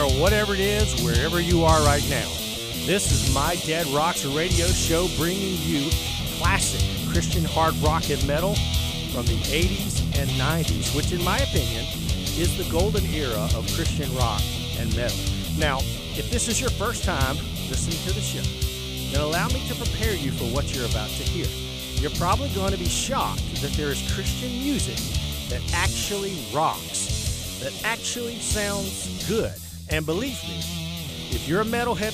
or whatever it is, wherever you are right now. This is My Dad Rocks radio show, bringing you classic Christian hard rock and metal from the 80s and 90s, which in my opinion is the golden era of Christian rock and metal. Now, if this is your first time listening to the show, then allow me to prepare you for what you're about to hear. You're probably going to be shocked that there is Christian music that actually rocks, that actually sounds good. And believe me, if you're a metalhead